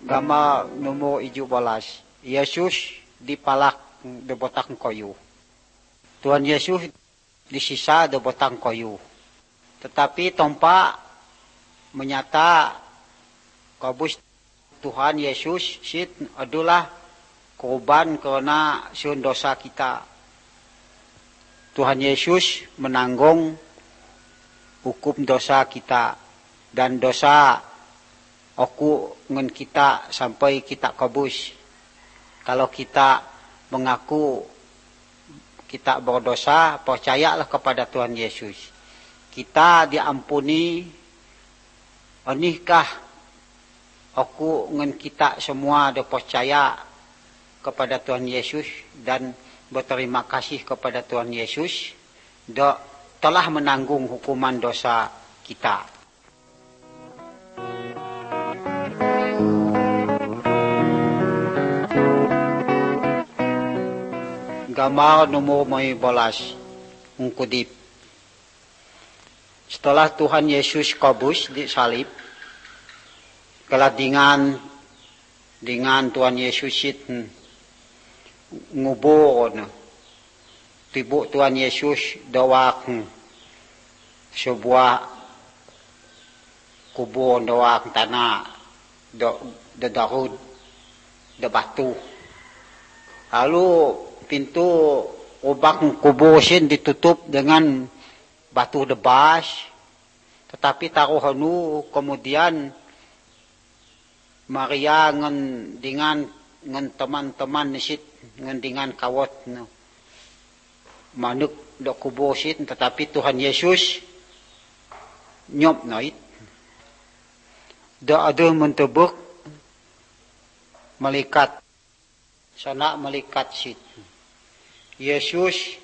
Gambar nomor 17. Yesus dipalak di batang kayu. Tuhan Yesus disisa di batang kayu. Tetapi tompak menyata kabus Tuhan Yesus sit adalah korban karena sun dosa kita. Tuhan Yesus menanggung hukum dosa kita dan dosa aku ngen kita sampai kita kabus. Kalau kita mengaku kita berdosa, percayalah kepada Tuhan Yesus. Kita diampuni. Anikah aku ngen kita semua ada percaya kepada Tuhan Yesus dan berterima kasih kepada Tuhan Yesus telah menanggung hukuman dosa kita. Gambar nomor 15. Ungkudip. Setelah Tuhan Yesus kabus di salib, keladingan dengan Tuhan Yesus itu ngubur tibuk Tuhan Yesus dawak sebuah kubur dawak tanah de daud de batu. Lalu pintu lubang kubur sin ditutup dengan batu debas, tetapi taruh hanu kemudian Maria dengan teman-teman nisit dengan kawat manuk do kubur sin, tetapi Tuhan Yesus nyop nait da ada mentebuk malaikat sana malaikat sit Yesus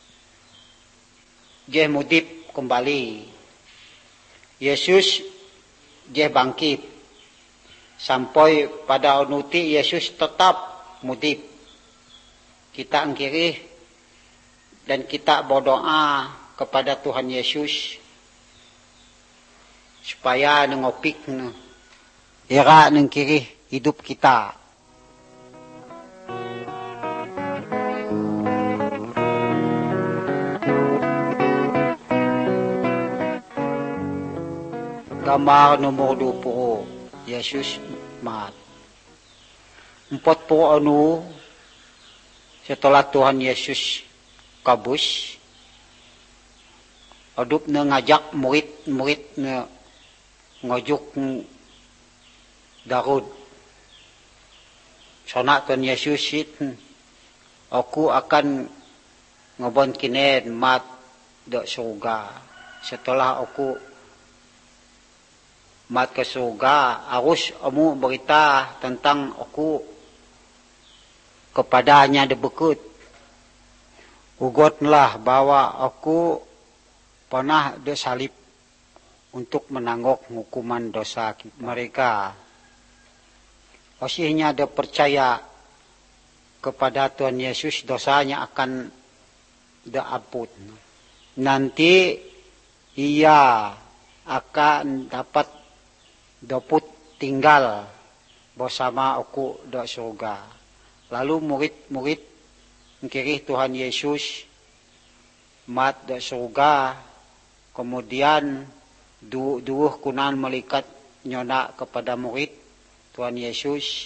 dia mudip kembali. Yesus dia bangkit. Sampai pada onuti Yesus tetap mudip. Kita angkiri dan kita berdoa kepada Tuhan Yesus supaya nengopik ira nengkiri hidup kita. Gambar nomor 20. Yesus mat. 40 anu setelah Tuhan Yesus kabus, adup ngajak murid ngajuk Daud. Sonak Tuhan Yesus itu, aku akan ngobon kinen mat do surga. Setelah aku mat ke surga, harus kamu berita tentang aku kepadanya debekut. Ugotlah bahwa aku pernah disalib untuk menangguk hukuman dosa mereka. Osihnya dia percaya kepada Tuhan Yesus, dosanya akan diampun. Nanti ia akan dapat tinggal bersama aku di surga. Lalu murid-murid mengkiri Tuhan Yesus mat di surga. Kemudian dua kunan malaikat nyona kepada murid Tuhan Yesus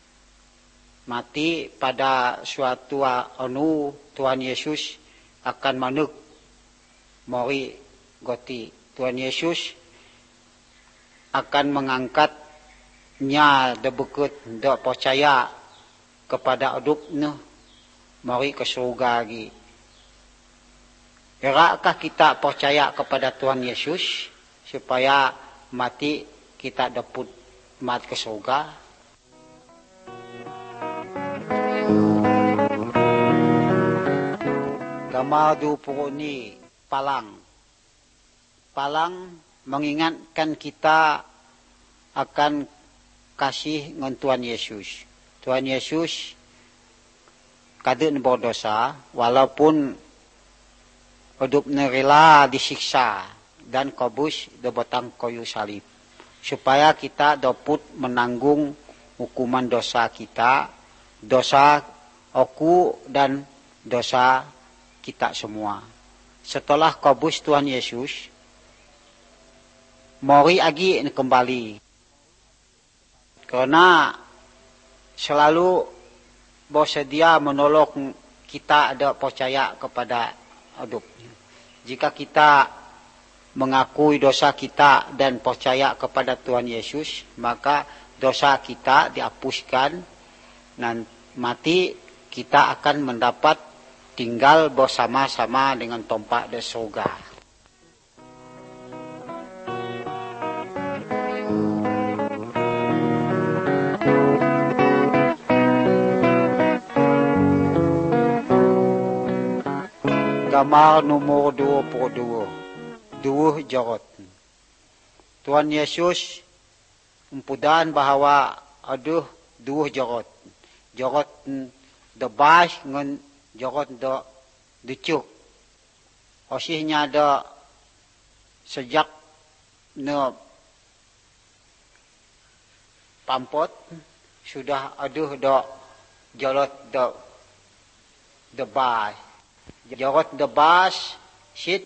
mati pada suatu anu Tuhan Yesus akan manuk mori goti. Tuhan Yesus akan mengangkatnya debekut dak percaya kepada adupnya mari ke surga lagi. Irakah kita percaya kepada Tuhan Yesus supaya mati kita dapat mat ke surga? Gambar 20 ini palang. Palang mengingatkan kita akan kasih dengan Tuhan Yesus. Tuhan Yesus kadang berdosa walaupun hidupnya rela disiksa dan kabus di batang kayu salib supaya kita dapat menanggung hukuman dosa kita, dosa aku dan dosa kita semua. Setelah kubus Tuhan Yesus, mari lagi kembali. Karena selalu bersedia menolong kita ada percaya kepada hidup. Jika kita mengakui dosa kita dan percaya kepada Tuhan Yesus, maka dosa kita dihapuskan dan mati kita akan mendapat tinggal bersama-sama dengan tempat di surga. Gambar nomor 22. Dua jarot. Tuhan Yesus mempudan bahawa ada dua jarot. Jarot debas dengan jarot decuk. Osihnya ada sejak ne pampot sudah ada jarot debas. Jarot debas sit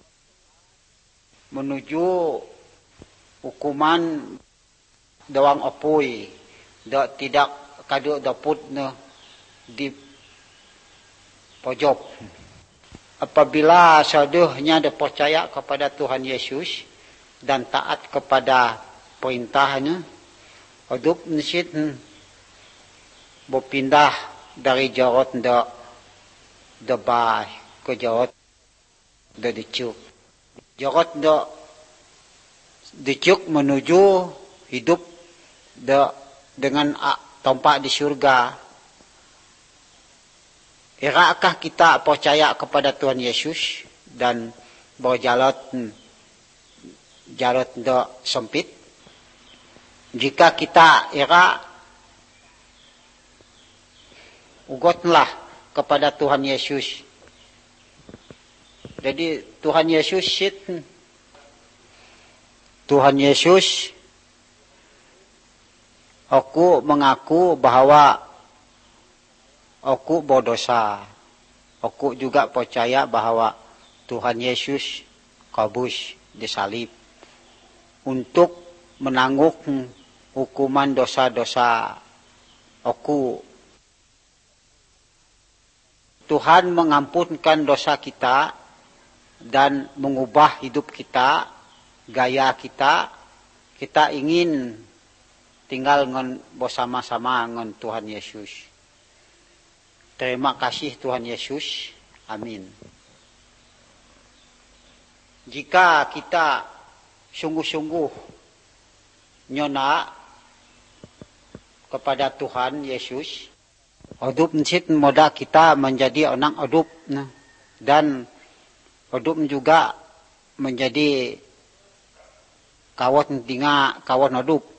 menuju hukuman dawang opui tidak kadu daput di pojok. Apabila saudahnya percaya kepada Tuhan Yesus dan taat kepada perintahnya, hidup nisit berpindah dari jarot debas ke jarot decuk. Jarot decuk menuju hidup dengan tempat di surga. Irakah kita percaya kepada Tuhan Yesus dan berjalan sempit? Jika kita ugotlah kepada Tuhan Yesus. Jadi Tuhan Yesus, aku mengaku bahwa aku berdosa. Aku juga percaya bahwa Tuhan Yesus kubus disalib untuk menanggung hukuman dosa-dosa aku. Tuhan mengampunkan dosa kita dan mengubah hidup kita, gaya kita. Kita ingin tinggal bersama-sama dengan Tuhan Yesus. Terima kasih Tuhan Yesus. Amin. Jika kita sungguh-sungguh nyona kepada Tuhan Yesus, hidup mencit moda kita menjadi anak hidup dan hidup juga menjadi kawan hidup.